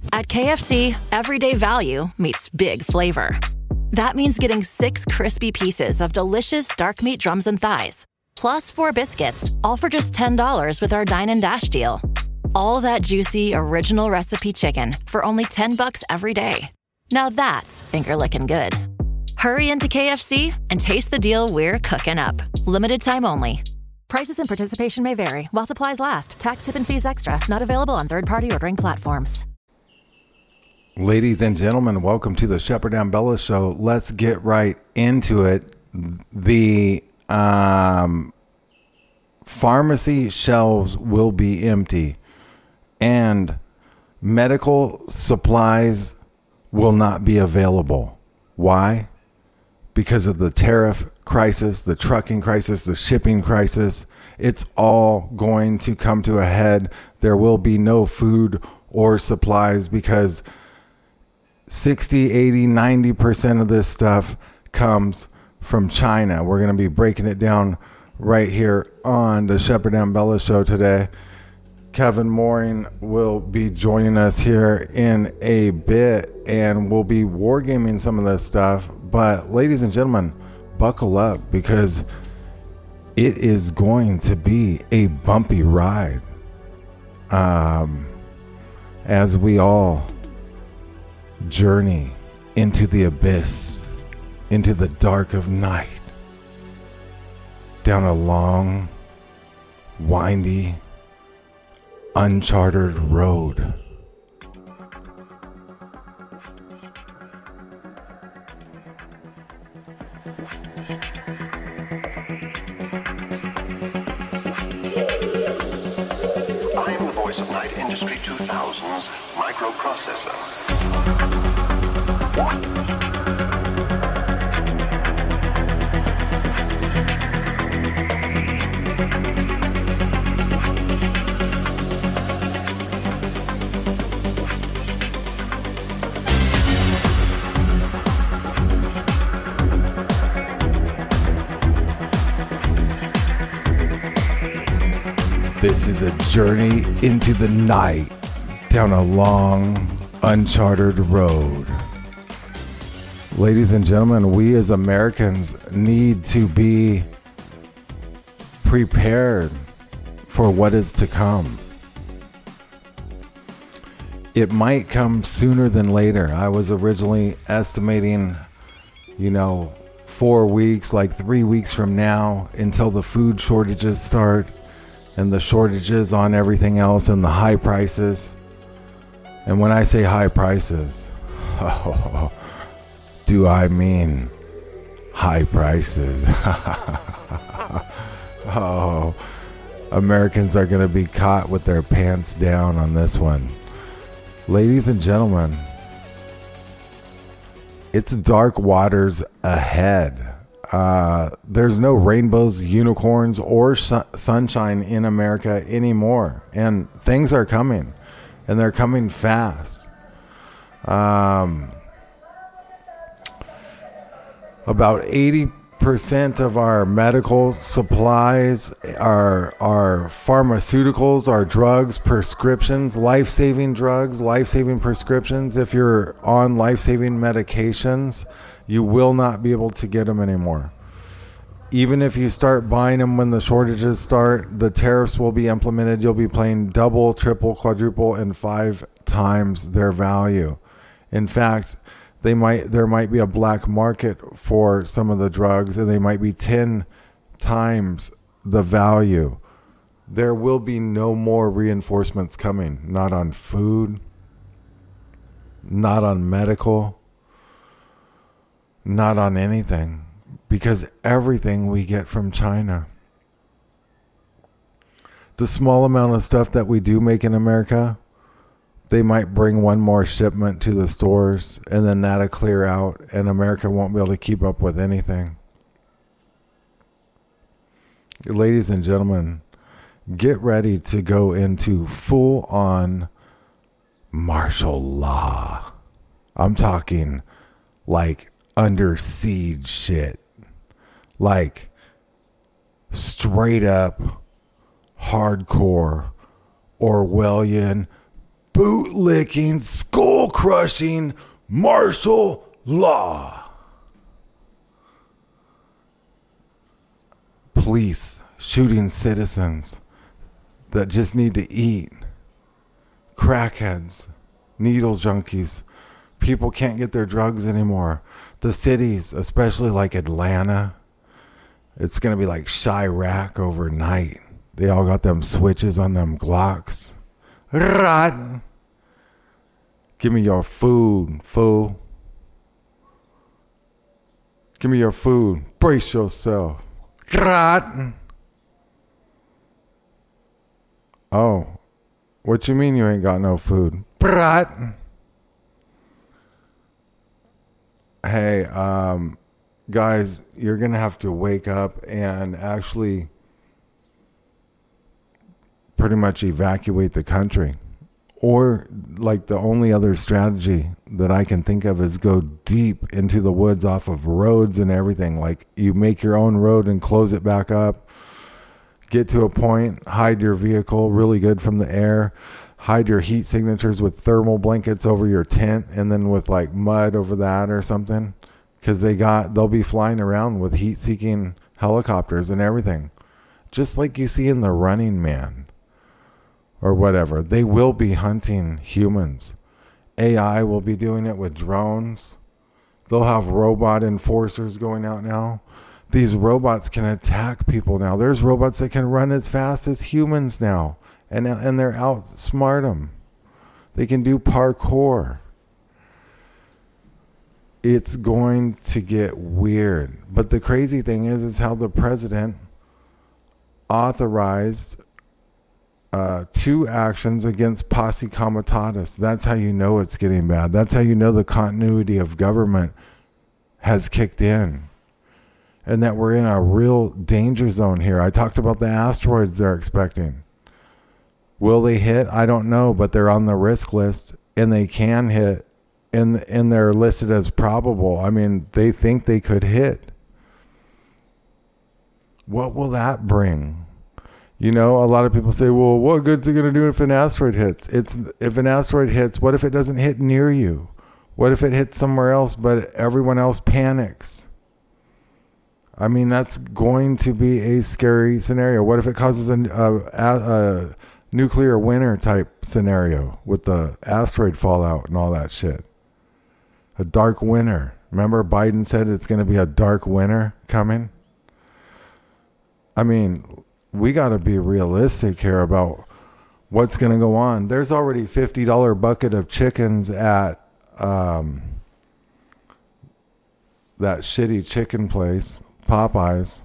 At KFC, everyday value meets big flavor. That means getting 6 crispy pieces of delicious dark meat drums and thighs, plus 4 biscuits, all for just $10 with our Dine and Dash deal. All that juicy, original recipe chicken for only $10 every day. Now that's finger-licking good. Hurry into KFC and taste the deal we're cooking up. Limited time only. Prices and participation may vary while supplies last. Tax, tip, and fees extra. Not available on third-party ordering platforms. Ladies and gentlemen, welcome to the Shepherd and Bella Show. Let's get right into it. The pharmacy shelves will be empty, and medical supplies will not be available. Why? Because of the tariff crisis, the trucking crisis, the shipping crisis. It's all going to come to a head. There will be no food or supplies because 60, 80, 90% of this stuff comes from China. We're going to be breaking it down right here on the Shepherd and Bella Show today. Kevin Mooring will be joining us here in a bit, and we'll be wargaming some of this stuff. But ladies and gentlemen, buckle up because it is going to be a bumpy ride. As we all journey into the abyss, into the dark of night, down a long, windy, uncharted road. I am the voice of Night Industry 2000's microprocessor. This is a journey into the night, down a long, uncharted road. Ladies and gentlemen, we as Americans need to be prepared for what is to come. It might come sooner than later. I was originally estimating, 4 weeks, like 3 weeks from now, until the food shortages start. And the shortages on everything else and the high prices. And when I say high prices, do I mean high prices? Americans are going to be caught with their pants down on this one. Ladies and gentlemen, it's dark waters ahead. There's no rainbows, unicorns, or sunshine in America anymore. And things are coming. And they're coming fast. About 80% of our medical supplies, our pharmaceuticals, our drugs, prescriptions, life-saving drugs, life-saving prescriptions. If you're on life-saving medications, you will not be able to get them anymore. Even if you start buying them when the shortages start, the tariffs will be implemented. You'll be paying double, triple, quadruple, and 5 times their value. In fact, there might be a black market for some of the drugs, and they might be 10 times the value. There will be no more reinforcements coming. Not on food, not on medical, not on anything, because everything we get from China. The small amount of stuff that we do make in America, they might bring one more shipment to the stores, and then that'll clear out, and America won't be able to keep up with anything. Ladies and gentlemen, get ready to go into full-on martial law. I'm talking like under siege shit, like straight up hardcore Orwellian bootlicking, skull-crushing martial law. Police shooting citizens that just need to eat. Crackheads, needle junkies. People can't get their drugs anymore. The cities, especially like Atlanta, it's going to be like Chirac overnight. They all got them switches on them Glocks. Right. Give me your food, fool. Give me your food. Brace yourself. Right. Oh, what you mean you ain't got no food? Right. Hey, guys, you're going to have to wake up and actually pretty much evacuate the country. Or, like, the only other strategy that I can think of is go deep into the woods off of roads and everything. Like, you make your own road and close it back up. Get to a point, hide your vehicle really good from the air. Hide your heat signatures with thermal blankets over your tent and then with, like, mud over that or something. Because they'll be flying around with heat-seeking helicopters and everything. Just like you see in The Running Man. Or whatever. They will be hunting humans. AI will be doing it with drones. They'll have robot enforcers going out now. These robots can attack people now. There's robots that can run as fast as humans now. And they're outsmart them. They can do parkour. It's going to get weird. But the crazy thing is how the president authorized 2 actions against posse comitatus. That's how you know it's getting bad. That's how you know the continuity of government has kicked in. And that we're in a real danger zone here. I talked about the asteroids they're expecting. Will they hit? I don't know, but they're on the risk list and they can hit and they're listed as probable. I mean, they think they could hit. What will that bring? You know, a lot of people say, well, what good's it going to do if an asteroid hits? If an asteroid hits, what if it doesn't hit near you? What if it hits somewhere else, but everyone else panics? I mean, that's going to be a scary scenario. What if it causes a nuclear winter type scenario with the asteroid fallout and all that shit? A dark winter. Remember Biden said it's going to be a dark winter coming? I mean, we got to be realistic here about what's going to go on. There's already $50 bucket of chickens at that shitty chicken place, Popeyes.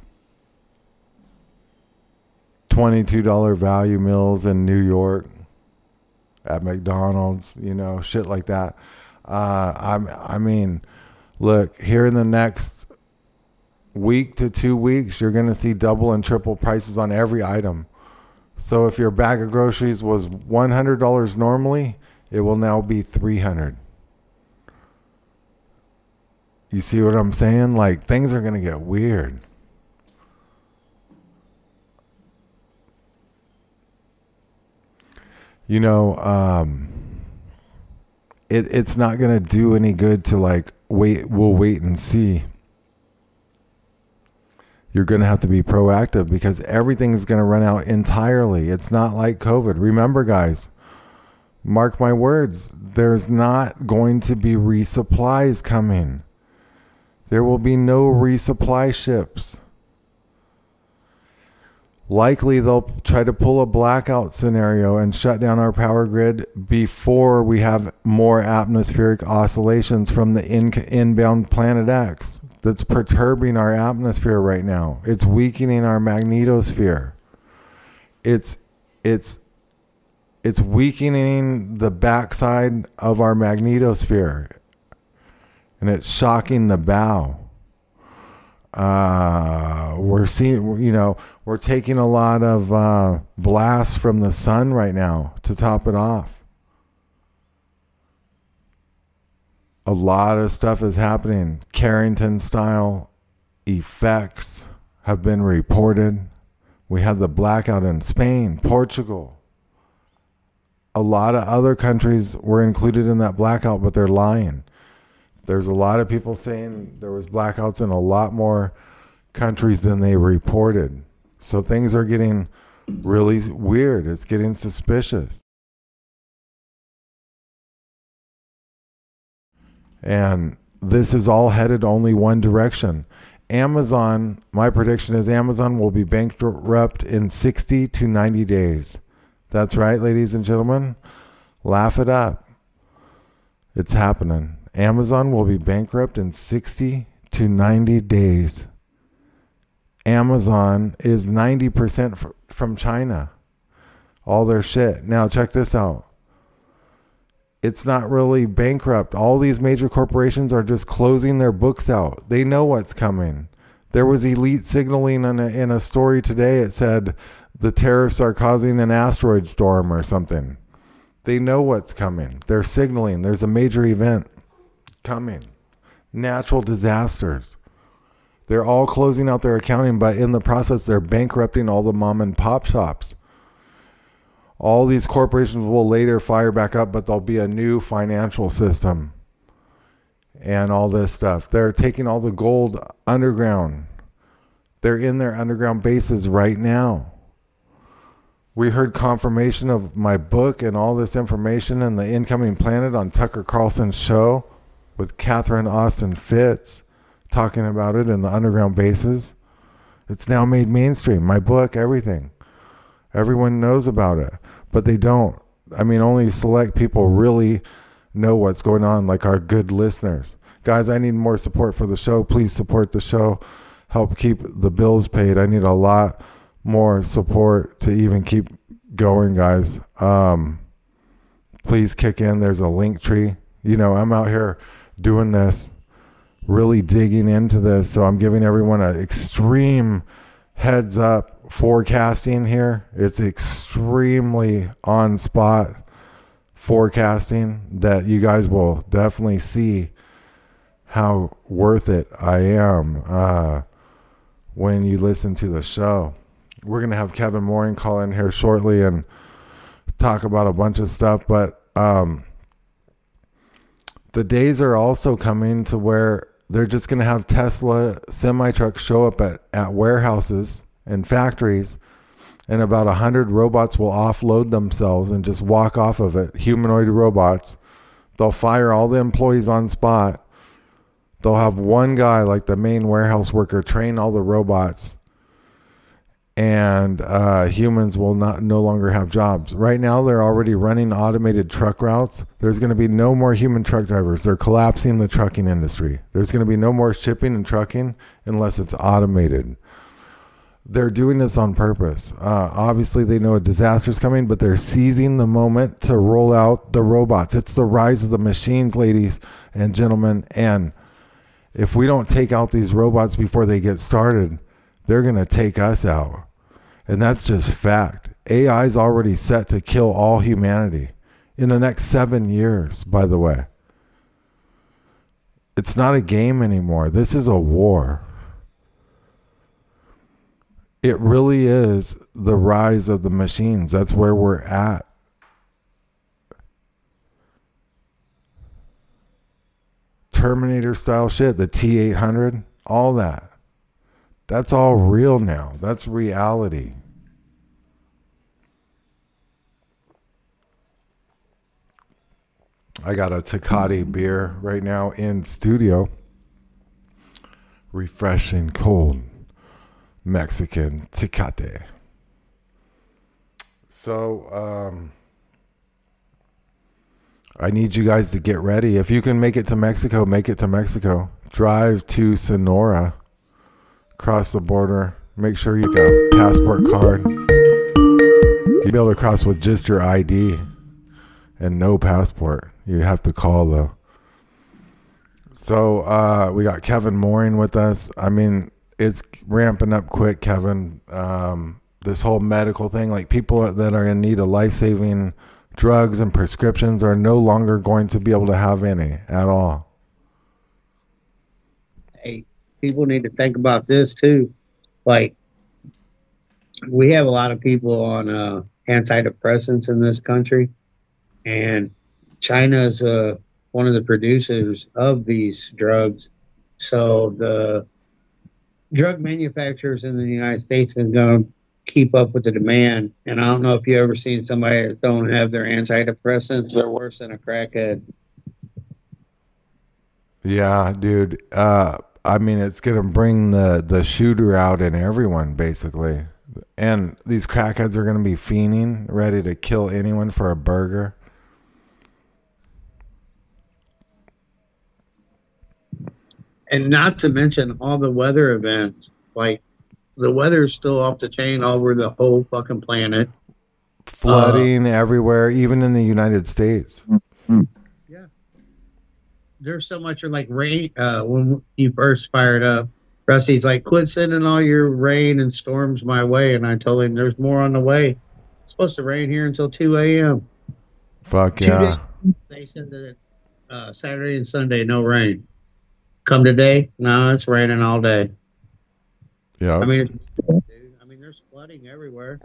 $22 value meals in New York at McDonald's, you know, shit like that. I mean, look, here in the next week to 2 weeks, you're going to see double and triple prices on every item. So if your bag of groceries was $100 normally, it will now be $300. You see what I'm saying? Like, things are going to get weird. You know, it's not going to do any good to, like, we'll wait and see. You're going to have to be proactive because everything's going to run out entirely. It's not like COVID. Remember, guys, mark my words, there's not going to be resupplies coming. There will be no resupply ships. Likely they'll try to pull a blackout scenario and shut down our power grid before we have more atmospheric oscillations from the inbound Planet X that's perturbing our atmosphere right now. It's weakening our magnetosphere. It's weakening the backside of our magnetosphere. And it's shocking the bow. We're seeing, you know, we're taking a lot of blasts from the sun right now to top it off. A lot of stuff is happening. Carrington style effects have been reported. We had the blackout in Spain, Portugal. a lot of other countries were included in that blackout, but they're lying. There's a lot of people saying there was blackouts in a lot more countries than they reported. So things are getting really weird. It's getting suspicious. And this is all headed only one direction. Amazon, my prediction is Amazon will be bankrupt in 60 to 90 days. That's right, ladies and gentlemen. Laugh it up. It's happening. Amazon will be bankrupt in 60 to 90 days. Amazon is 90% from China. All their shit. Now check this out. It's not really bankrupt. All these major corporations are just closing their books out. They know what's coming. There was elite signaling in a story today. It said the tariffs are causing an asteroid storm or something. They know what's coming. They're signaling. There's a major event coming. Natural disasters. They're all closing out their accounting, but in the process, they're bankrupting all the mom and pop shops. All these corporations will later fire back up, but there'll be a new financial system and all this stuff. They're taking all the gold underground. They're in their underground bases right now. We heard confirmation of my book and all this information in The Incoming Planet on Tucker Carlson's show with Catherine Austin Fitz talking about it in the underground bases. It's now made mainstream. My book, everything. Everyone knows about it, but they don't. I mean, only select people really know what's going on, like our good listeners. Guys, I need more support for the show. Please support the show. Help keep the bills paid. I need a lot more support to even keep going, guys. Please kick in. There's a link tree. You know, I'm out here doing this, really digging into this. So I'm giving everyone an extreme heads up forecasting here. It's extremely on spot forecasting that you guys will definitely see how worth it I am when you listen to the show. We're going to have Kevin Mooring call in here shortly and talk about a bunch of stuff, but the days are also coming to where they're just going to have Tesla semi-trucks show up at warehouses and factories, and about 100 robots will offload themselves and just walk off of it, humanoid robots. They'll fire all the employees on spot. They'll have one guy, like the main warehouse worker, train all the robots, and humans will no longer have jobs. Right now, they're already running automated truck routes. There's going to be no more human truck drivers. They're collapsing the trucking industry. There's going to be no more shipping and trucking unless it's automated. They're doing this on purpose. Obviously, they know a disaster is coming, but they're seizing the moment to roll out the robots. It's the rise of the machines, ladies and gentlemen. And if we don't take out these robots before they get started, they're going to take us out. And that's just fact. AI is already set to kill all humanity in the next 7 years, by the way. It's not a game anymore. This is a war. It really is the rise of the machines. That's where we're at. Terminator style shit, the T-800, all that. That's all real now. That's reality. I got a Tecate beer right now in studio. Refreshing, cold Mexican Tecate. So, I need you guys to get ready. If you can make it to Mexico, make it to Mexico. Drive to Sonora. Cross the border. Make sure you got a passport card. You'll be able to cross with just your ID and no passport. You have to call, though. So, we got Kevin Mooring with us. I mean, it's ramping up quick, Kevin. This whole medical thing, like people that are in need of life-saving drugs and prescriptions are no longer going to be able to have any at all. Hey, people need to think about this too. Like, we have a lot of people on antidepressants in this country, and China's one of the producers of these drugs. So the drug manufacturers in the United States are going to keep up with the demand. And I don't know if you ever seen somebody that don't have their antidepressants. They're worse than a crackhead. Yeah, dude. I mean, it's gonna bring the shooter out in everyone, basically. And these crackheads are gonna be fiending, ready to kill anyone for a burger. And not to mention all the weather events. Like, the weather is still off the chain all over the whole fucking planet. Flooding everywhere, even in the United States. Yeah. There's so much like rain. When you first fired up, Rusty's like, quit sending all your rain and storms my way. And I told him there's more on the way. It's supposed to rain here until 2 a.m. Fuck 2 yeah. days, they said that Saturday and Sunday, no rain. Come today, no, it's raining all day. Yeah. I mean, there's flooding everywhere.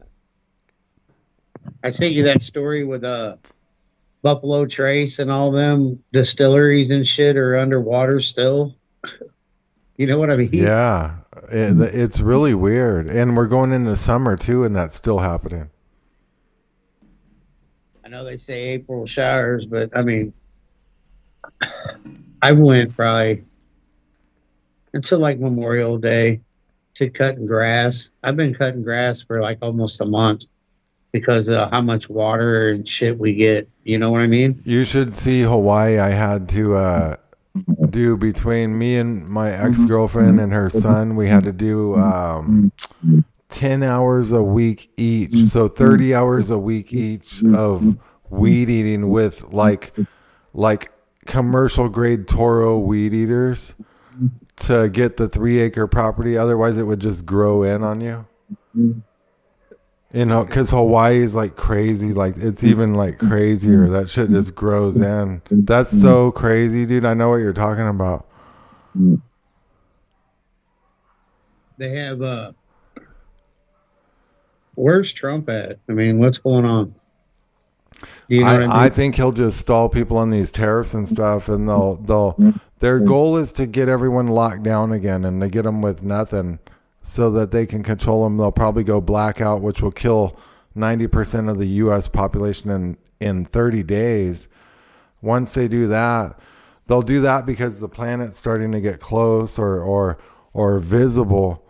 I sent you that story with Buffalo Trace and all them distilleries and shit are underwater still. You know what I mean? Yeah. It's really weird. And we're going into summer too, and that's still happening. I know they say April showers, but I mean, I went probably until like Memorial Day to cutting grass. I've been cutting grass for like almost a month because of how much water and shit we get. You know what I mean? You should see Hawaii. I had to do between me and my ex-girlfriend and her son. We had to do 10 hours a week each. So 30 hours a week each of weed eating with like commercial grade Toro weed eaters to get the 3-acre property. Otherwise it would just grow in on you. You know, because Hawaii is like crazy. Like, it's even like crazier. That shit just grows in. That's so crazy, dude. I know what you're talking about. They have, where's Trump at? I mean, what's going on? You know what I mean? I think he'll just stall people on these tariffs and stuff, and their goal is to get everyone locked down again and to get them with nothing so that they can control them. They'll probably go blackout, which will kill 90% of the U.S. population in 30 days. Once they do that, they'll do that because the planet's starting to get close or visible.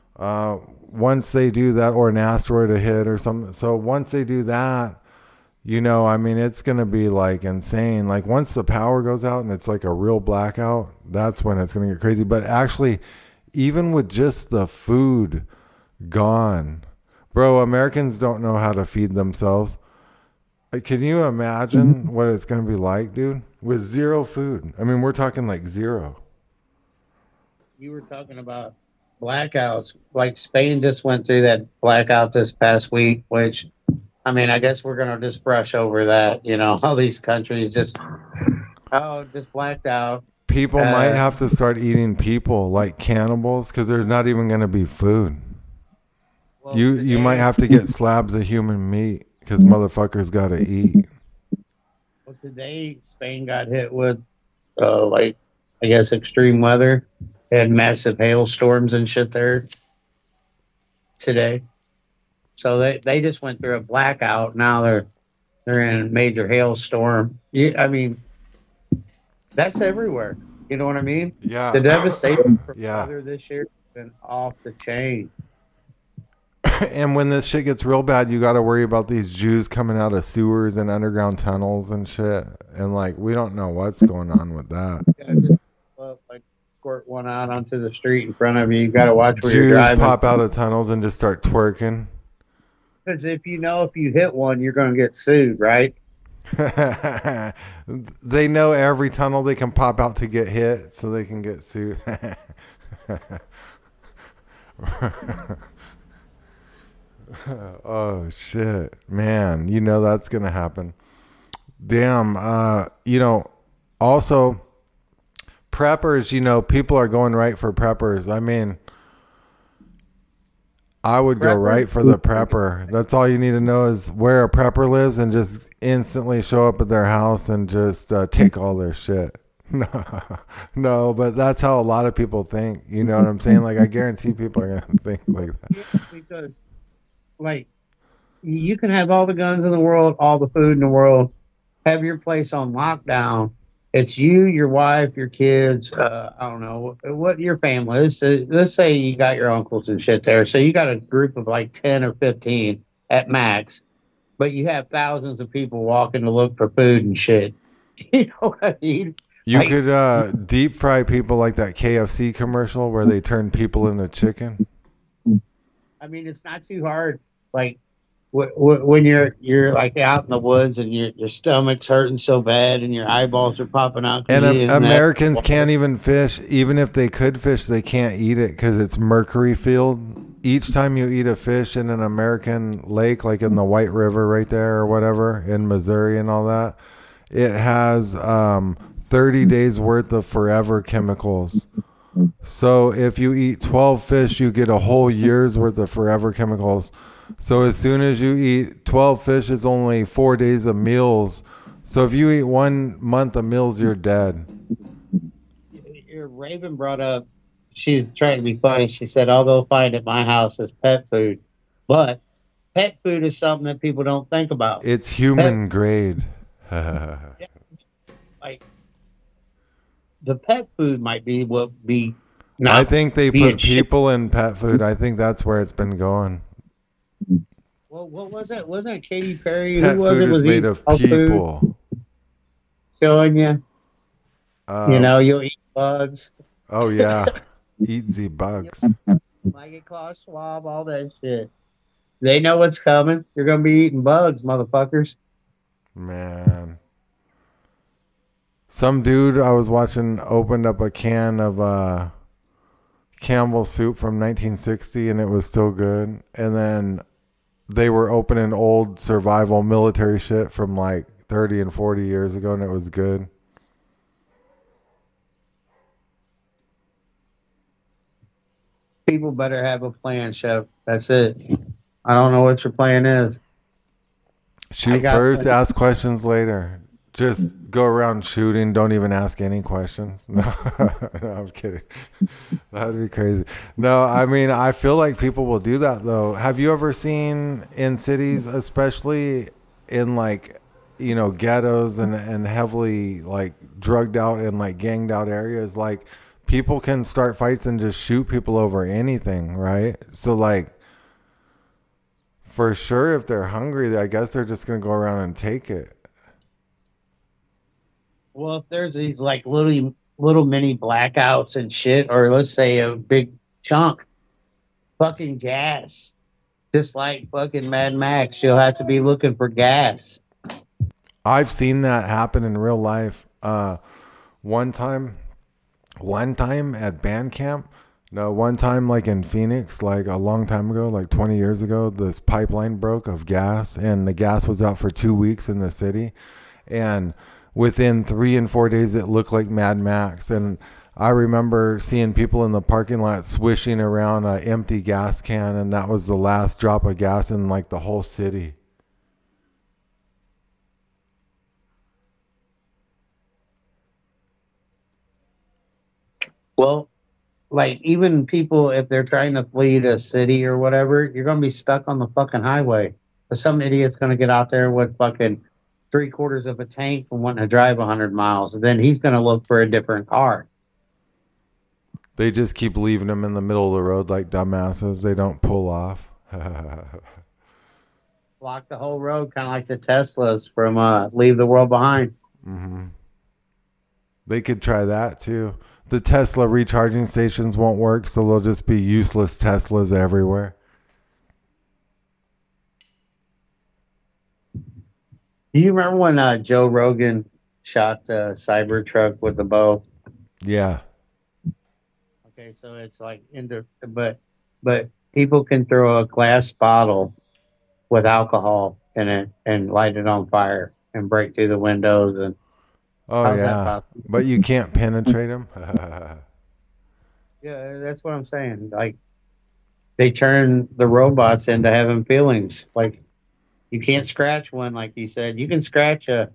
Once they do that, or an asteroid to hit or something. So once they do that, you know, I mean, it's going to be like insane. Like, once the power goes out and it's like a real blackout, that's when it's going to get crazy. But actually, even with just the food gone, bro, Americans don't know how to feed themselves. Can you imagine what it's going to be like, dude, with zero food? I mean, we're talking like zero. You were talking about blackouts. Like, Spain just went through that blackout this past week, which, I mean, I guess we're going to just brush over that. You know, all these countries just blacked out. People might have to start eating people like cannibals because there's not even going to be food. Well, you might have to get slabs of human meat because motherfuckers got to eat. Well, today Spain got hit with, I guess, extreme weather. They had massive hailstorms and shit there today. So they just went through a blackout. Now they're in a major hailstorm. I mean, that's everywhere. You know what I mean? Yeah. The devastation for weather this year has been off the chain. And when this shit gets real bad, you got to worry about these Jews coming out of sewers and underground tunnels and shit. And like, we don't know what's going on with that. Yeah, just squirt one out onto the street in front of you. You got to watch where you're driving. Jews pop out of tunnels and just start twerking. Because if you hit one, you're going to get sued, right? They know every tunnel they can pop out to get hit, so they can get sued. Oh shit, man! You know that's gonna happen. Damn. You know, also preppers. You know, people are going right for preppers. I mean, I would go Prepper? right for the prepper. That's all you need to know is where a prepper lives and just instantly show up at their house and just take all their shit. No, but that's how a lot of people think. You know what I'm saying? Like, I guarantee people are going to think like that. Yeah, because, like, you can have all the guns in the world, all the food in the world, have your place on lockdown. It's you, your wife, your kids. I don't know what your family is. Let's say you got your uncles and shit there. So you got a group of like 10 or 15 at max, but you have thousands of people walking to look for food and shit. You know what I mean? You Like, could deep fry people like that KFC commercial where they turn people into chicken. I mean, it's not too hard. Like, when you're like out in the woods and your stomach's hurting so bad and your eyeballs are popping out. And Americans can't even fish. Even if they could fish, they can't eat it because it's mercury filled. Each time you eat a fish in an American lake, like in the White River right there or whatever, in Missouri and all that, it has 30 days worth of forever chemicals. So if you eat 12 fish, you get a whole year's worth of forever chemicals. So as soon as you eat 12 fish, it's only 4 days of meals. So if you eat 1 month of meals, you're dead. Your Raven brought up, she was trying to be funny. She said, all they'll find at my house is pet food. But pet food is something that people don't think about. It's human grade. Like, the pet food might be what be. I think they being put people in pet food. I think that's where it's been going. Well, what was it? Wasn't it Katy Perry? Pet Who was food it? is Was made eating of dog food, people. showing you, you'll eat bugs. Oh, yeah. Eat the bugs. Like a Klaus Schwab, all that shit. They know what's coming. You're going to be eating bugs, motherfuckers. Man. Some dude I was watching opened up a can of Campbell's soup from 1960 and it was still good. And then they were opening old survival military shit from like 30 and 40 years ago and it was good. People better have a plan, Chef. That's it. I don't know what your plan is. Shoot first, ask questions later. Just go around shooting. Don't even ask any questions. No, no, I'm kidding. That'd be crazy. No, I mean, I feel like people will do that, though. Have you ever seen in cities, especially in, like, you know, ghettos and heavily, like, drugged out and, like, ganged out areas, like, people can start fights and just shoot people over anything, right? So, like, for sure, if they're hungry, I guess they're just going to go around and take it. Well, if there's these like little mini blackouts and shit, or let's say a big chunk, fucking gas, just like fucking Mad Max, you'll have to be looking for gas. I've seen that happen in real life. One time at band camp. No, one time like in Phoenix, like a long time ago, like 20 years ago, this pipeline broke of gas, and the gas was out for 2 weeks in the city, and within 3 and 4 days, it looked like Mad Max. And I remember seeing people in the parking lot swishing around an empty gas can, and that was the last drop of gas in like the whole city. Well, like even people, if they're trying to flee to a city or whatever, you're going to be stuck on the fucking highway. But some idiot's going to get out there with fucking 3/4 of a tank and wanting to drive 100 miles. And then he's going to look for a different car. They just keep leaving them in the middle of the road like dumbasses. They don't pull off. Block the whole road, kind of like the Teslas from Leave the World Behind. Mm-hmm. They could try that too. The Tesla recharging stations won't work, so there'll just be useless Teslas everywhere. Do you remember when Joe Rogan shot the Cybertruck with the bow? Yeah. Okay, so it's like but people can throw a glass bottle with alcohol in it and light it on fire and break through the windows and. Oh yeah, but you can't penetrate them. Yeah, that's what I'm saying. Like, they turn the robots into having feelings. Like you can't scratch one, like you said. You can scratch a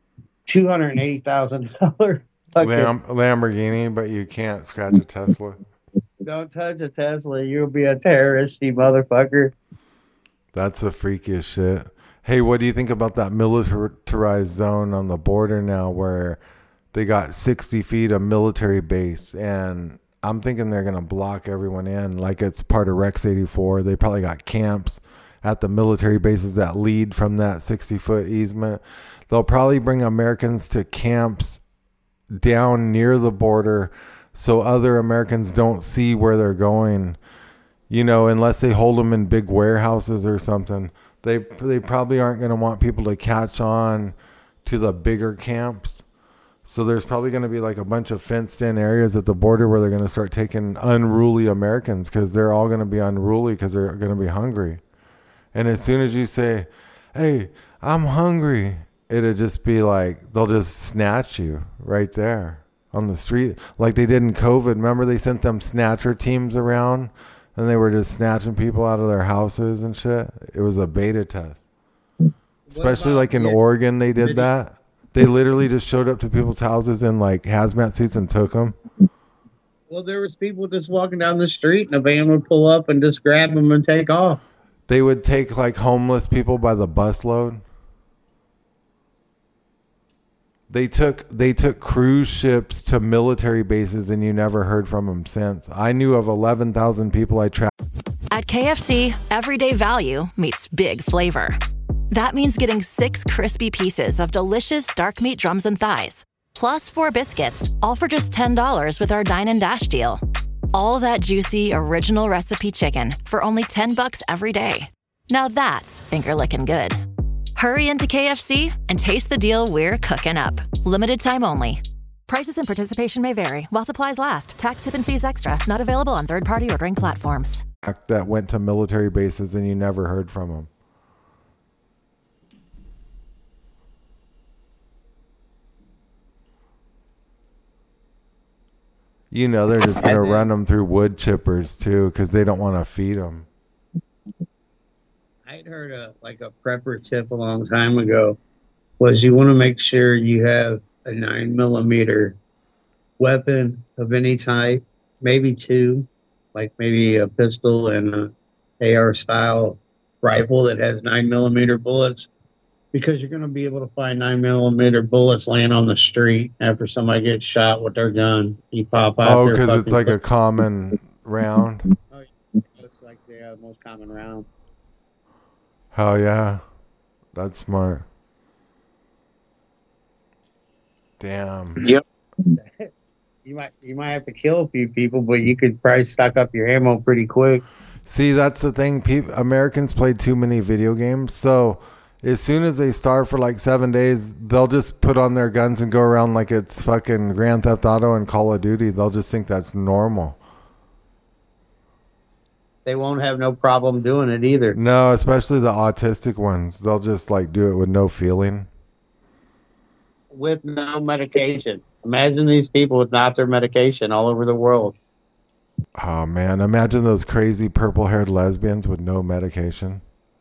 $280,000 Lamborghini, but you can't scratch a Tesla. Don't touch a Tesla. You'll be a terrorist, you motherfucker. That's the freakiest shit. Hey, what do you think about that militarized zone on the border now where they got 60 feet of military base? And I'm thinking they're going to block everyone in like it's part of Rex 84. They probably got camps at the military bases that lead from that 60-foot easement. They'll probably bring Americans to camps down near the border so other Americans don't see where they're going, you know, unless they hold them in big warehouses or something. They probably aren't going to want people to catch on to the bigger camps. So there's probably going to be like a bunch of fenced in areas at the border where they're going to start taking unruly Americans because they're all going to be unruly because they're going to be hungry. And as soon as you say, hey, I'm hungry, it'll just be like, they'll just snatch you right there on the street. Like they did in COVID. Remember they sent them snatcher teams around and they were just snatching people out of their houses and shit? It was a beta test. Especially like in Oregon, they did that. They literally just showed up to people's houses in like hazmat suits and took them. Well, there was people just walking down the street and a van would pull up and just grab them and take off. They would take like homeless people by the busload. They took cruise ships to military bases and you never heard from them since. I knew of 11,000 people I tracked. At KFC, everyday value meets big flavor. That means getting 6 crispy pieces of delicious dark meat drums and thighs, plus 4 biscuits, all for just $10 with our Dine and Dash deal. All that juicy, original recipe chicken for only $10 every day. Now that's finger-licking good. Hurry into KFC and taste the deal we're cooking up. Limited time only. Prices and participation may vary while supplies last. Tax, tip, and fees extra. Not available on third-party ordering platforms. That went to military bases and you never heard from them. You know they're just going to run them through wood chippers too because they don't want to feed them. I'd heard a prepper tip a long time ago was you want to make sure you have a 9mm weapon of any type, maybe 2, like maybe a pistol and a AR style rifle that has 9mm bullets, because you're going to be able to find 9mm bullets laying on the street after somebody gets shot with their gun. You pop out. Oh, because it's like a common round. Oh, yeah. It's like the most common round. Oh yeah, that's smart. Damn. Yep. You might have to kill a few people, but you could probably stock up your ammo pretty quick. See, that's the thing. Americans play too many video games, so as soon as they starve for like 7 days, they'll just put on their guns and go around like it's fucking Grand Theft Auto and Call of Duty. They'll just think that's normal. They won't have no problem doing it either. No, especially the autistic ones. They'll just like do it with no feeling. With no medication. Imagine these people without their medication all over the world. Oh man, imagine those crazy purple-haired lesbians with no medication.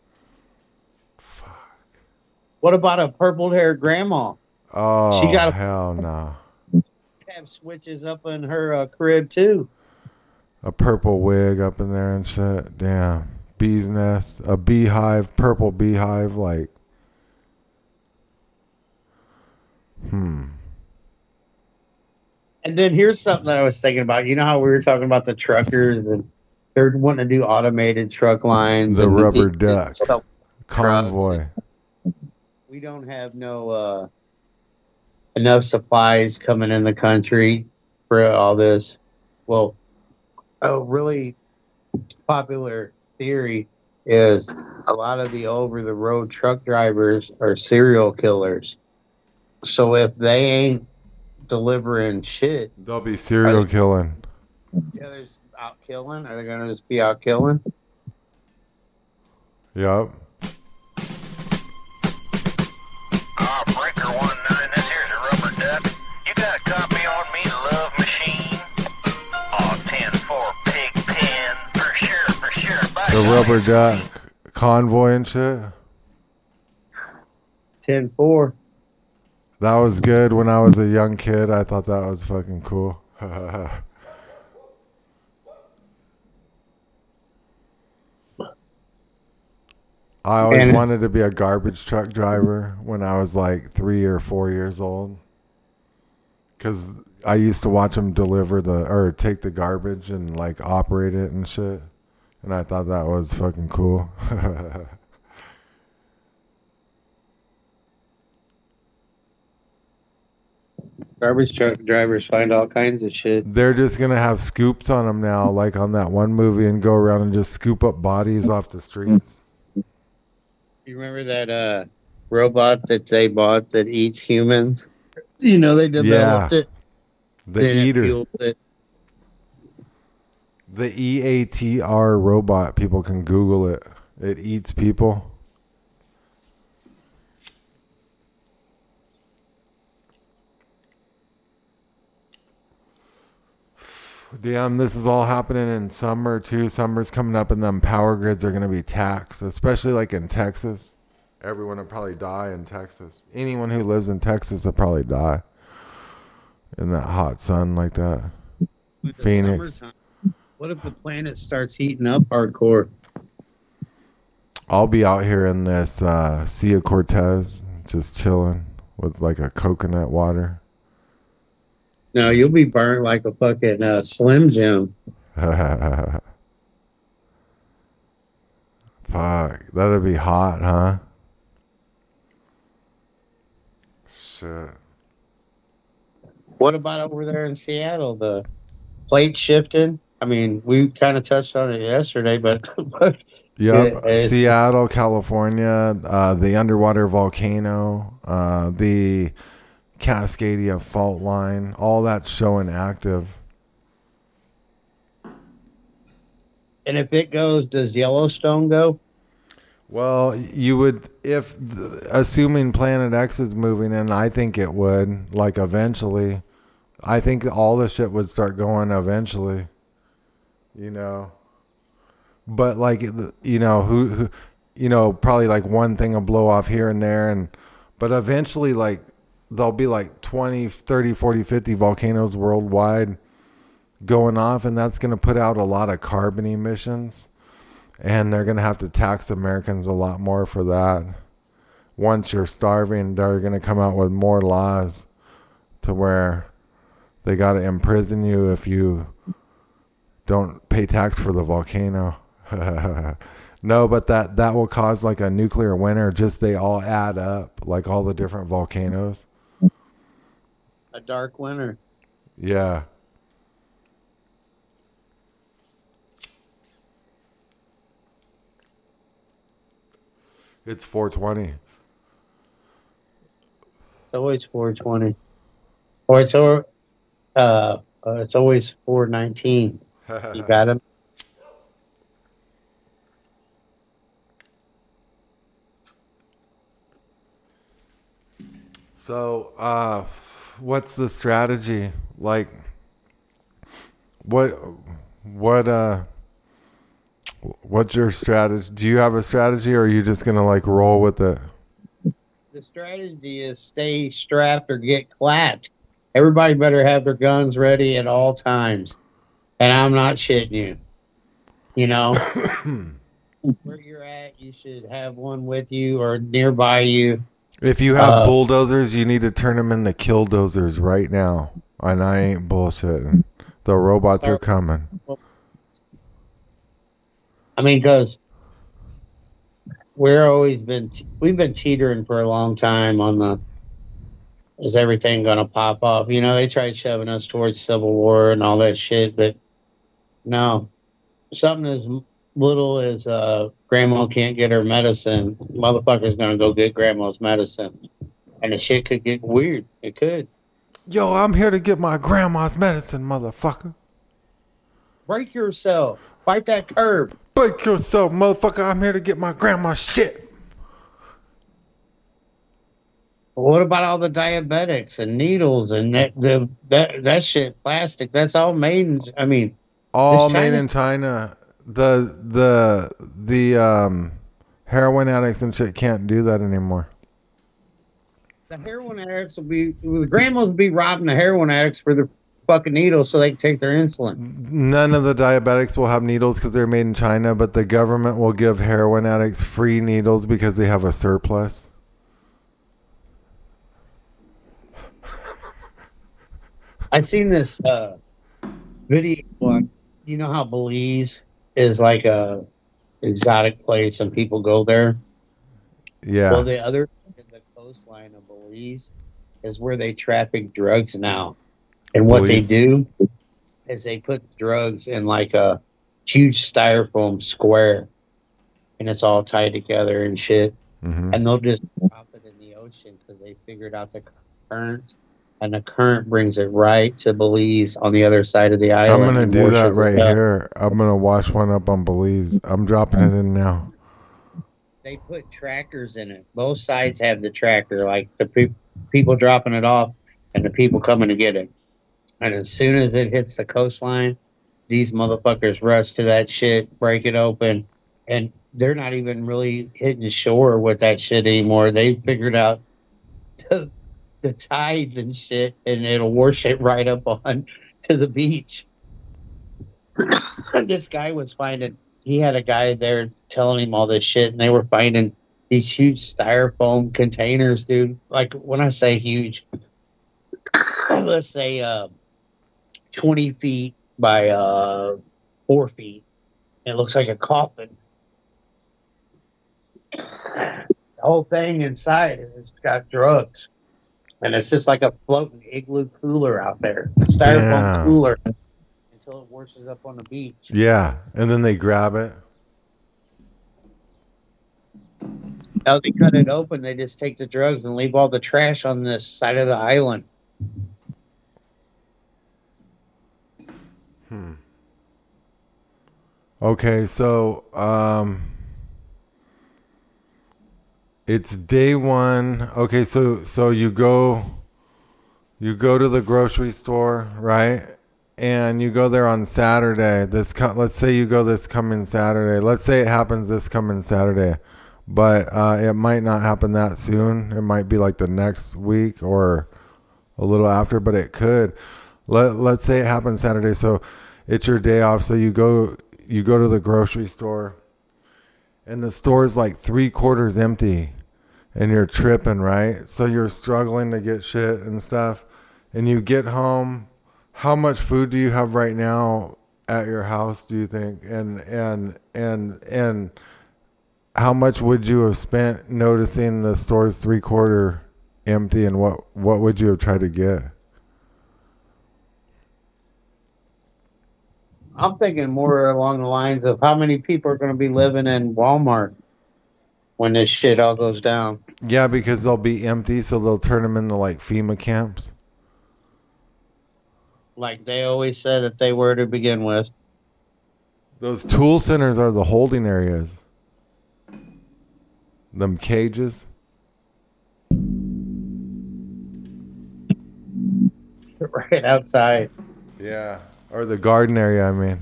Fuck. What about a purple-haired grandma? Oh, she got hell no. Have switches up in her crib too. A purple wig up in there and shit. Damn. Bee's nest. A beehive. Purple beehive. Like. And then here's something that I was thinking about. You know how we were talking about the truckers and they're wanting to do automated truck lines. The and rubber duck. Convoy. We don't have no enough supplies coming in the country for all this. Well, a really popular theory is a lot of the over-the-road truck drivers are serial killers. So if they ain't delivering shit, they'll be serial killing. Yeah, there's out killing. Are they going to just be out killing? Yep. Breaker 19, this here's a rubber duck. You got a copy on me, Love Machine? 10-4 pig pen, for sure, for sure. The rubber duck convoy and shit. 10-4. That was good when I was a young kid. I thought that was fucking cool. I always wanted to be a garbage truck driver when I was like 3 or 4 years old. Because I used to watch them take the garbage and like operate it and shit. And I thought that was fucking cool. Garbage truck drivers find all kinds of shit. They're just going to have scoops on them now, like on that one movie, and go around and just scoop up bodies off the streets. You remember that robot that they bought that eats humans? You know, they developed it. The then eater. it fueled it. The EATR robot, people can Google it. It eats people. Damn, this is all happening in summer too. Summer's coming up and them power grids are going to be taxed, especially like in Texas. Everyone will probably die in Texas. Anyone who lives in Texas will probably die in that hot sun like that. With the Phoenix. summertime, what if the planet starts heating up hardcore? I'll be out here in this Sea of Cortez, just chilling with like a coconut water. No, you'll be burnt like a fucking Slim Jim. Fuck, that'd be hot, huh? Shit. What about over there in Seattle? The plate shifting? I mean, we kind of touched on it yesterday, but Yep, Seattle, California, the underwater volcano, the Cascadia fault line, all that's showing active. And if it goes, does Yellowstone go? Well, you would, assuming Planet X is moving in, I think it would, like eventually. I think all the shit would start going eventually, you know. But like, you know, who probably like one thing will blow off here and there, but eventually like there'll be like 20, 30, 40, 50 volcanoes worldwide going off, and that's going to put out a lot of carbon emissions, and they're going to have to tax Americans a lot more for that. Once you're starving, they're going to come out with more laws to where they got to imprison you if you don't pay tax for the volcano. No, but that will cause like a nuclear winter. Just they all add up, like all the different volcanoes. A dark winter. Yeah. It's 420. It's always 420. Or it's always 419. You got him? So, what's the strategy? Like, what's your strategy? Do you have a strategy, or are you just gonna like roll with it? The strategy is stay strapped or get clapped. Everybody better have their guns ready at all times. And I'm not shitting you. You know, where you're at, you should have one with you or nearby you. If you have bulldozers, you need to turn them into killdozers right now. And I ain't bullshitting. The robots are coming. I mean, because we've been teetering for a long time on is everything going to pop off? You know, they tried shoving us towards Civil War and all that shit, but no, something as little as grandma can't get her medicine, motherfucker's going to go get grandma's medicine. And the shit could get weird. It could. Yo, I'm here to get my grandma's medicine, motherfucker. Break yourself. Fight that curb. Break yourself, motherfucker. I'm here to get my grandma's shit. What about all the diabetics and needles and that shit, plastic? That's all made in, I mean, all made in China. the heroin addicts and shit can't do that anymore. The heroin addicts the grandmas will be robbing the heroin addicts for their fucking needles so they can take their insulin. None of the diabetics will have needles because they're made in China, but the government will give heroin addicts free needles because they have a surplus. I seen this video on, you know how Belize is like a exotic place and people go there? Yeah. Well, the other end of the coastline of Belize is where they traffic drugs now. And what Belize. they do is they put drugs in like a huge styrofoam square and it's all tied together and shit. Mm-hmm. And they'll just drop it in the ocean because they figured out the current. And the current brings it right to Belize on the other side of the island. I'm going to and do that washes right it up. here. I'm going to wash one up on Belize. I'm dropping it in now. They put trackers in it. Both sides have the tracker, like the people dropping it off and the people coming to get it. And as soon as it hits the coastline, these motherfuckers rush to that shit, break it open, and they're not even really hitting shore with that shit anymore. They figured out the tides and shit, and it'll wash it right up on to the beach. This guy was finding, he had a guy there telling him all this shit, and they were finding these huge styrofoam containers, dude. Like, when I say huge, let's say 20 feet by 4 feet. It looks like a coffin. The whole thing inside has got drugs. And it's just like a floating igloo cooler out there. Styrofoam cooler until it washes up on the beach. Yeah. And then they grab it. Now they cut it open, they just take the drugs and leave all the trash on the side of the island. Okay, so it's day one. Okay, so you go to the grocery store, right? And you go there on Saturday. Let's say you go this coming Saturday. Let's say it happens this coming Saturday, but it might not happen that soon. It might be like the next week or a little after, but it could. Let's say it happens Saturday, so it's your day off. So you go to the grocery store, and the store is like 3/4 empty, and you're tripping, right? So you're struggling to get shit and stuff, and you get home. How much food do you have right now at your house, do you think? And how much would you have spent noticing the store's 3/4 empty, and what would you have tried to get? I'm thinking more along the lines of how many people are going to be living in Walmart when this shit all goes down. Yeah, because they'll be empty, so they'll turn them into like FEMA camps. Like they always said that they were to begin with. Those tool centers are the holding areas. Them cages. Right outside. Yeah. Or the garden area, I mean.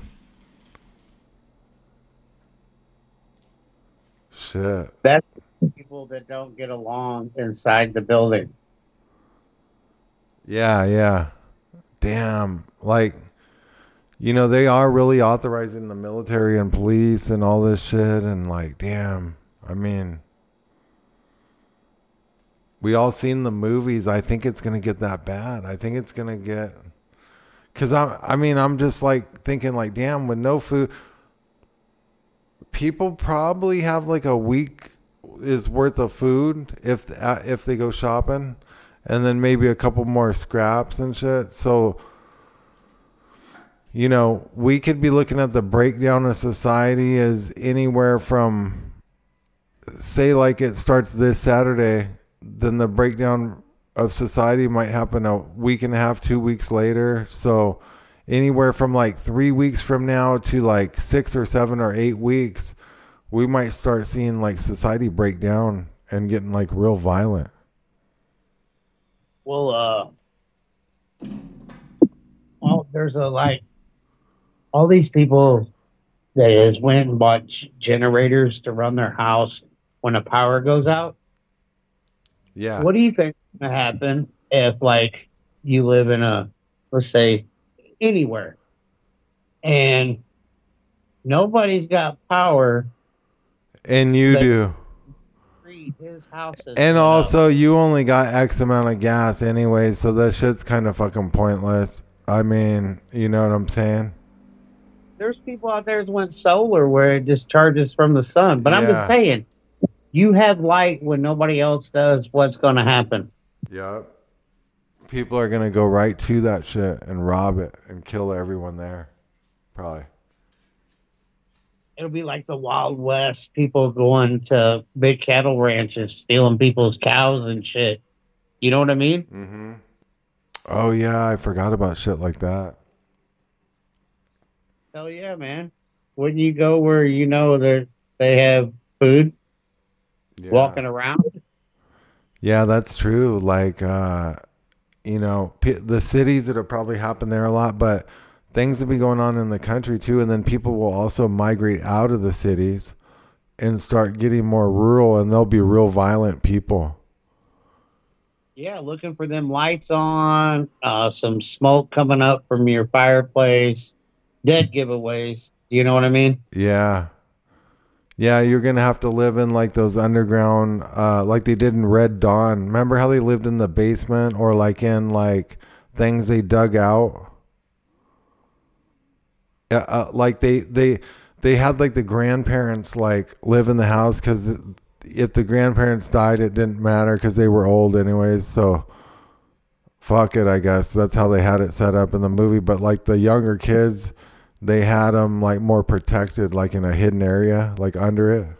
Shit. That's people that don't get along inside the building. Yeah. Damn. Like, they are really authorizing the military and police and all this shit. And like, damn. I mean, we all seen the movies. I think it's going to get that bad. I think it's going to get... Because I'm just like thinking like, damn, with no food, people probably have like a week is worth of food if they go shopping, and then maybe a couple more scraps and shit. So, we could be looking at the breakdown of society as anywhere from, say, like it starts this Saturday, then the breakdown of society might happen a week and a half, 2 weeks later. So anywhere from like 3 weeks from now to like 6 or 7 or 8 weeks, we might start seeing like society break down and getting like real violent. Well, there's all these people that has went and bought generators to run their house when the power goes out. Yeah. What do you think is going to happen if, like, you live in let's say, anywhere, and nobody's got power, And you but do. his house is And lit up? also, you only got X amount of gas anyway, so that shit's kind of fucking pointless. I mean, you know what I'm saying? There's people out there that went solar where it just charges from the sun. But I'm just Yeah. saying, you have light when nobody else does. What's going to happen? Yep. People are going to go right to that shit and rob it and kill everyone there. Probably. It'll be like the Wild West. People going to big cattle ranches, stealing people's cows and shit. You know what I mean? Mm-hmm. Oh, yeah. I forgot about shit like that. Hell yeah, man. Wouldn't you go where you know that they have food Yeah. walking around? Yeah, that's true. Like, you know, the cities, it'll probably happen there a lot, but things will be going on in the country too. And then people will also migrate out of the cities and start getting more rural, and they'll be real violent people. Yeah, looking for them lights on, some smoke coming up from your fireplace, dead giveaways. You know what I mean? Yeah. Yeah, you're going to have to live in like those underground, like they did in Red Dawn. Remember how they lived in the basement, or like in like things they dug out? Like they had like the grandparents like live in the house, because if the grandparents died, it didn't matter because they were old anyways. So fuck it, I guess that's how they had it set up in the movie. But like the younger kids, they had them like more protected, like in a hidden area, like under it.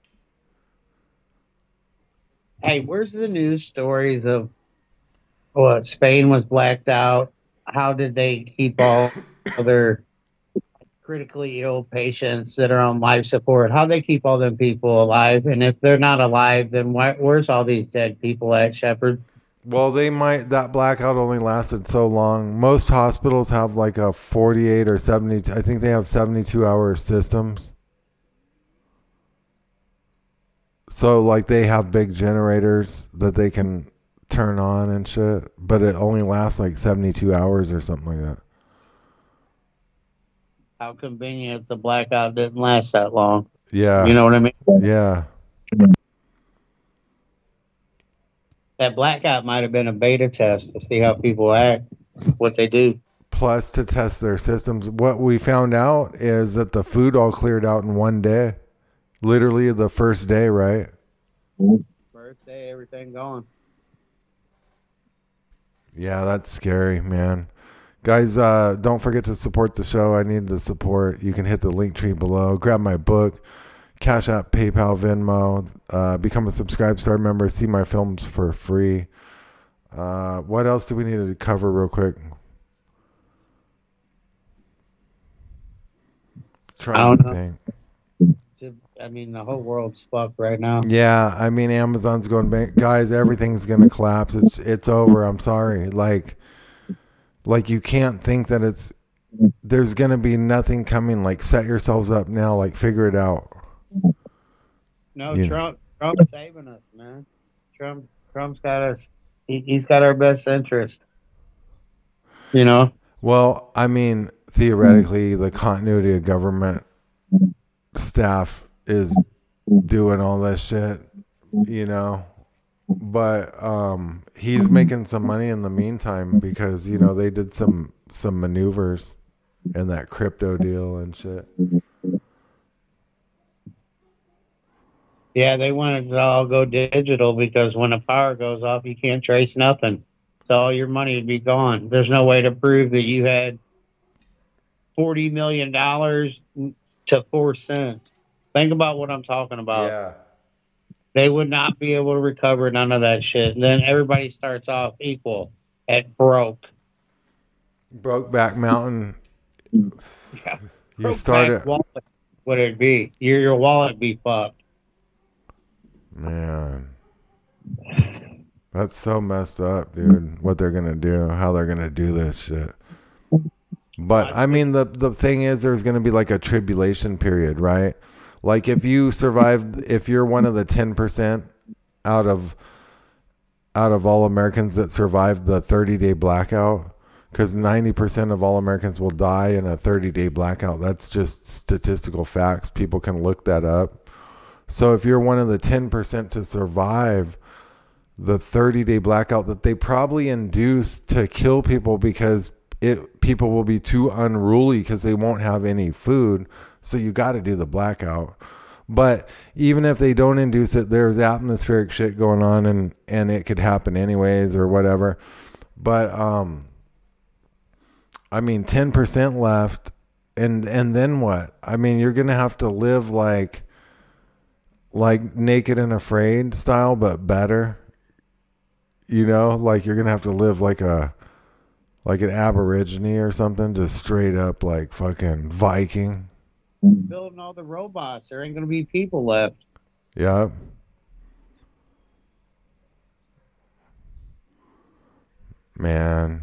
Hey, where's the news stories of what Spain was blacked out? How did they keep all their critically ill patients that are on life support? How they keep all them people alive? And if they're not alive, then where's all these dead people at, Shepard? Well, that blackout only lasted so long. Most hospitals have like a 48 or 70, I think they have 72-hour systems. So like they have big generators that they can turn on and shit, but it only lasts like 72 hours or something like that. How convenient if the blackout didn't last that long. Yeah. You know what I mean? Yeah. That blackout might have been a beta test to see how people act, what they do. Plus to test their systems. What we found out is that the food all cleared out in one day. Literally the first day, right? First day, everything gone. Yeah, that's scary, man. Guys, don't forget to support the show. I need the support. You can hit the link tree below. Grab my book, Cash App, PayPal, Venmo. Become a Subscribe Star member. See my films for free. What else do we need to cover real quick? Trying to think. I mean, the whole world's fucked right now. Yeah, I mean, Amazon's going bank. Guys, everything's gonna collapse. It's over. I'm sorry. Like you can't think that there's gonna be nothing coming. Like, set yourselves up now. Like, figure it out. No, Yeah. Trump's saving us, man. Trump's got us. He's got our best interest. You know. Well, I mean, theoretically, the continuity of government staff is doing all this shit, you know, but he's making some money in the meantime because, you know, they did some maneuvers in that crypto deal and shit. Yeah, they wanted to all go digital because when the power goes off, you can't trace nothing. So all your money would be gone. There's no way to prove that you had $40 million to 4 cents. Think about what I'm talking about. Yeah. They would not be able to recover none of that shit. And then everybody starts off equal at broke. Brokeback Mountain. Yeah. You started. Wallet, would it be? Your wallet would be fucked. Man. That's so messed up, dude. What they're going to do, how they're going to do this shit. But I mean, the thing is, there's going to be like a tribulation period, right? Like if you survived, if you're one of the 10% out of all Americans that survived the 30-day blackout, because 90% of all Americans will die in a 30-day blackout. That's just statistical facts. People can look that up. So if you're one of the 10% to survive the 30-day blackout that they probably induced to kill people because people will be too unruly because they won't have any food. So you got to do the blackout. But even if they don't induce it, there's atmospheric shit going on and it could happen anyways or whatever. But I mean 10% left and then what? I mean, you're going to have to live like Naked and Afraid style, but better. You know, like you're going to have to live like an Aborigine or something, just straight up like fucking Viking. Building all the robots. There ain't going to be people left. Yeah. Man.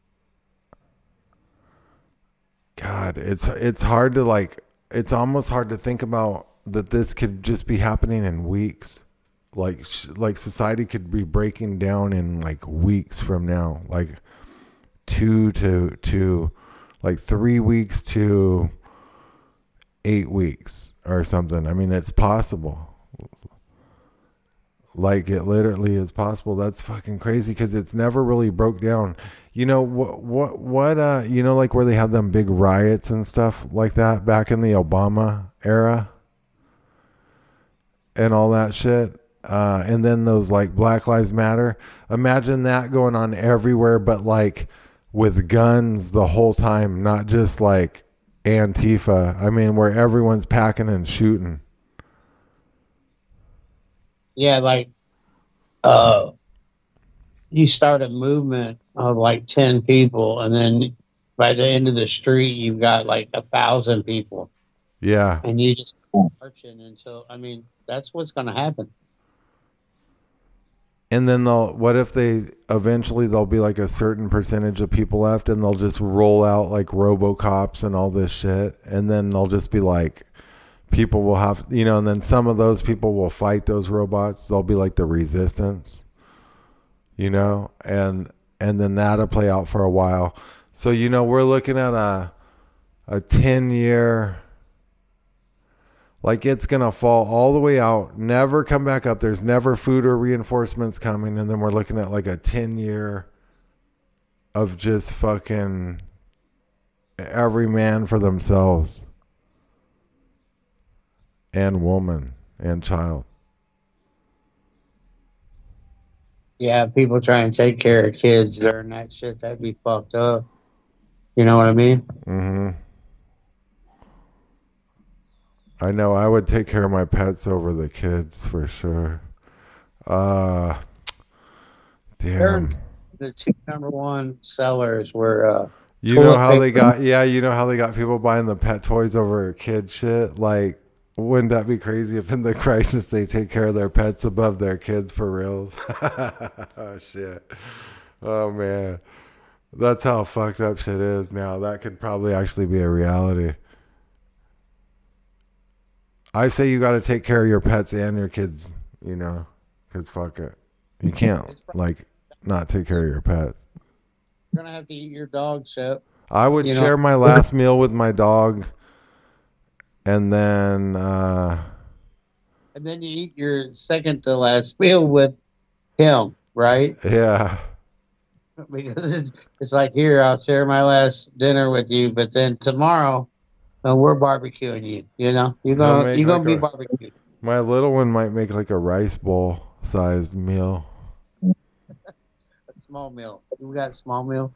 God, it's hard to like, it's almost hard to think about that this could just be happening in weeks. Like society could be breaking down in like weeks from now, like 2 to like 3 weeks to 8 weeks or something. I mean, it's possible. Like it literally is possible. That's fucking crazy because it's never really broke down. You know what you know, like where they had them big riots and stuff like that back in the Obama era and all that shit. And then those like Black Lives Matter. Imagine that going on everywhere, but like with guns the whole time, not just like Antifa. I mean, where everyone's packing and shooting. Yeah, like you start a movement of like 10 people, and then by the end of the street, you've got like 1,000 people. Yeah. And you just marching until, I mean, that's what's going to happen. And then what if they'll be like a certain percentage of people left and they'll just roll out like RoboCops and all this shit. And then they'll just be like, people will have, you know, and then some of those people will fight those robots. They'll be like the resistance, you know, and then that'll play out for a while. So, you know, we're looking at a 10-year, like it's going to fall all the way out, never come back up. There's never food or reinforcements coming. And then we're looking at like a 10-year of just fucking every man for themselves and woman and child. Yeah, people trying to take care of kids during that shit, that'd be fucked up. You know what I mean? Mm-hmm. I know I would take care of my pets over the kids for sure. Damn. The two #1 sellers were you know how they got people buying the pet toys over kid shit? Like, wouldn't that be crazy if in the crisis they take care of their pets above their kids for reals? Oh shit. Oh man. That's how fucked up shit is now. That could probably actually be a reality. I say you got to take care of your pets and your kids, you know, because fuck it. You can't, like, not take care of your pet. You're going to have to eat your dog shit. I would share my last meal with my dog, and then... and then you eat your second to last meal with him, right? Yeah. Because it's like, here, I'll share my last dinner with you, but then tomorrow... we're barbecuing you, you know? You're gonna be barbecued. My little one might make like a rice bowl sized meal. A small meal. We got a small meal.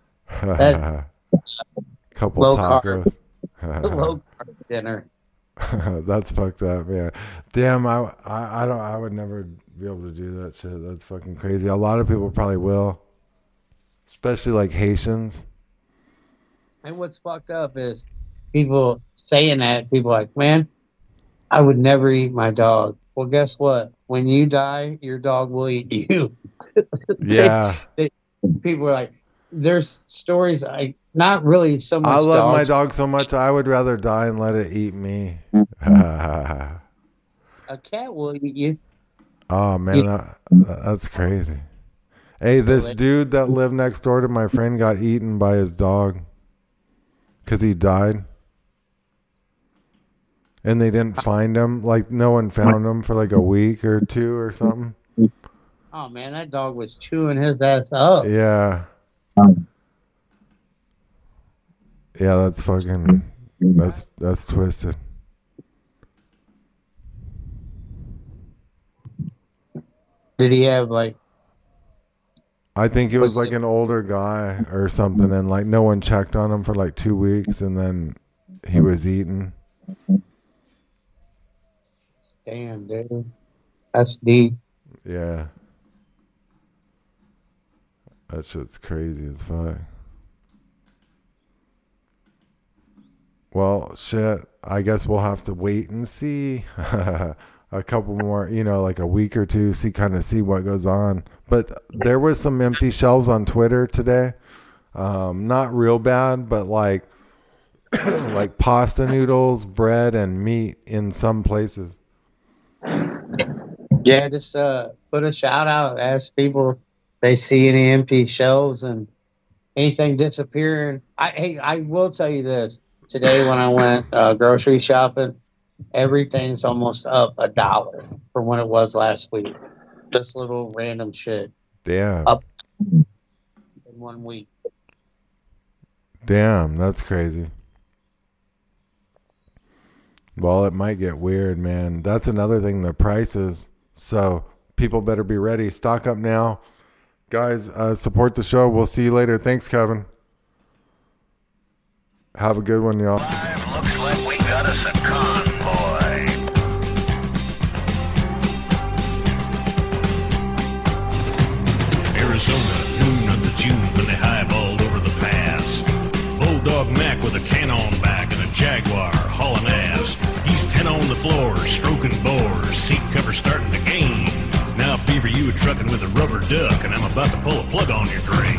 Couple low tacos. Low carb dinner. That's fucked up, man. Damn, I would never be able to do that shit. That's fucking crazy. A lot of people probably will. Especially like Haitians. And what's fucked up is people saying that, people are like, man, I would never eat my dog. Well, guess what? When you die, your dog will eat you. Yeah. People are like, there's stories not really so much. I love my dogs. dog so much. I would rather die and let it eat me. A cat will eat you. Oh man, that's crazy. Hey, this dude that lived next door to my friend got eaten by his dog because he died. And they didn't find him. Like, no one found him for like a week or two or something. Oh man, that dog was chewing his ass up. Yeah. Yeah, that's fucking, that's twisted. Did he have like? I think it was like an older guy or something, and like no one checked on him for like 2 weeks, and then he was eaten. Damn, dude, that's deep. Yeah, that shit's crazy as fuck. Well, shit, I guess we'll have to wait and see. A couple more, like a week or two, see what goes on. But there was some empty shelves on Twitter today. Not real bad, but like like pasta noodles, bread, and meat in some places. Yeah, just put a shout out, ask people if they see any empty shelves and anything disappearing. I will tell you this. Today when I went grocery shopping, everything's almost up $1 from when it was last week. Just little random shit. Damn. Up in 1 week. Damn, that's crazy. Well, it might get weird, man. That's another thing, the prices. So people better be ready. Stock up now. Guys, support the show. We'll see you later. Thanks, Kevin. Have a good one, y'all. Looks like we got us a convoy. Arizona, noon of the June when they highballed over the pass. Bulldog Mac with a cannon back and a Jaguar hauling ass. He's 10 on the floor, stroking bores, seat cover starting to gain. Now Beaver, you a trucking with a rubber duck, and I'm about to pull a plug on your drain.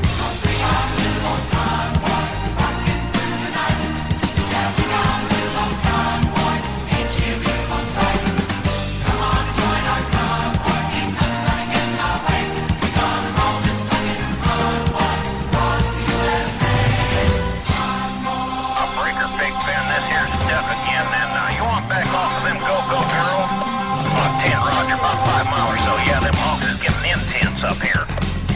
Up here.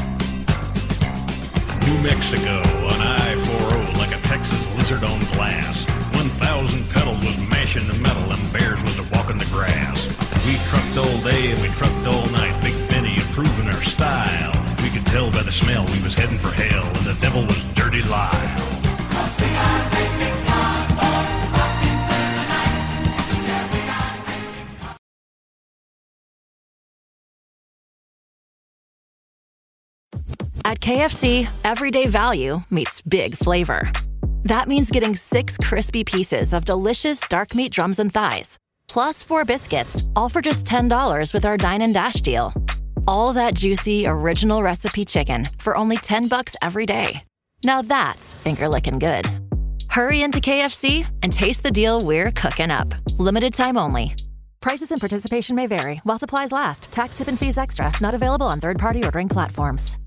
New Mexico on I-40 like a Texas lizard on glass. 1,000 pedals was mashing the metal and bears was a walking the grass. We trucked all day and we trucked all night. Big Benny improving our style. We could tell by the smell we was heading for hell, and the devil was Dirty Lyle. At KFC, everyday value meets big flavor. That means getting 6 crispy pieces of delicious dark meat drums and thighs, plus 4 biscuits, all for just $10 with our Dine and Dash deal. All that juicy, original recipe chicken for only $10 every day. Now that's finger-licking good. Hurry into KFC and taste the deal we're cooking up. Limited time only. Prices and participation may vary while supplies last. Tax, tip, and fees extra. Not available on third-party ordering platforms.